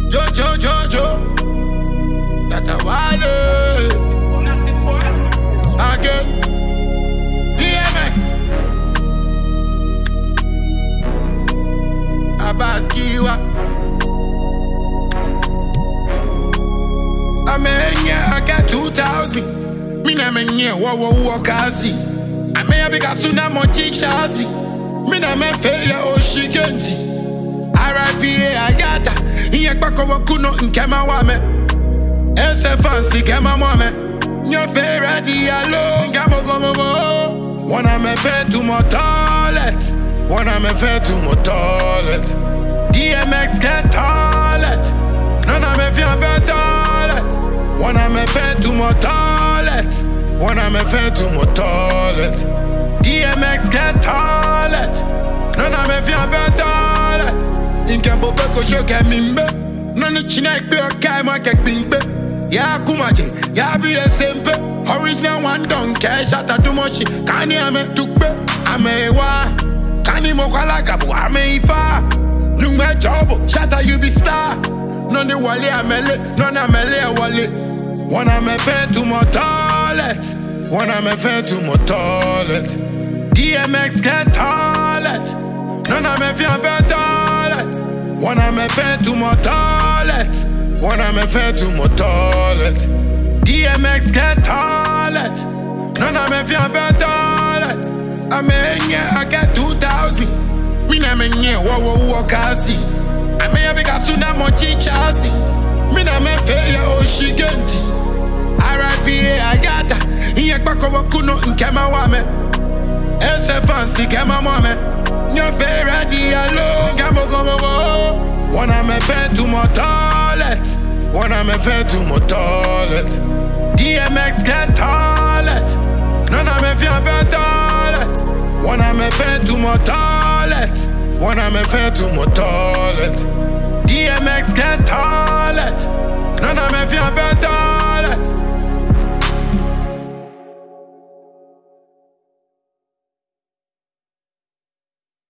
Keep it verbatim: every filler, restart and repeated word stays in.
Jojo, Jojo, Tata Wale. Again, D M X, Abbas Kiwa. I mean, yeah, I got two thousand. Me na me nye wo wo wo kasi. I may have got suna mo chichasi. Me na me fe ya o shikenti. R I P A Agata. Iye kpako wo kuno nkema wa me. Ese fancy kema mo me. Nyo fe ready alone. Ngamo gomo go. Wanna me fe to my toilet. Wanna me fe to my toilet. D M X get toilet. Nona me fe fe toilet. Wanna me fe to my toilet. Wanna me fe to my toilet. D M X get toilet. Nona me fe fe toilet. Inka bobe ko shoke mimbe. Nona china ikbe okai ma kek bingbe. Ya kumaje, ya biye sempe. Original one don't care, shata dumoshi. Kani ame tukbe, ame wa. Kani mokwala kabu, ame ifa. Nume jobo, shata you be star. None wale amele, none amele wale. Wanna me fe to my toilet. Wanna me fe to my toilet. D M X get toilet. None me fe fe toilet. Wanna me fe to my toilet. Wanna me fe to my toilet. D M X get toilet. None me fe fe toilet. I mean yeah, I got two thousand. Me na me nye wo wo wo kasi. I may have got suna mo chichasi. Me na me fe ya o shigenti. R I P A Agata. Iye kpako wo kuno nkema wa me. Ese fancy kema mo me. Nyo fe ready alone. Ngamo gomo go. Wanna me fe to my toilet. Wanna me fe to my toilet. D M X get toilet. Nona me fe fe toilet. Wanna me fe to my toilet. Wanna me fe to my toilet. D M X get toilet. Nona me fe fe toilet.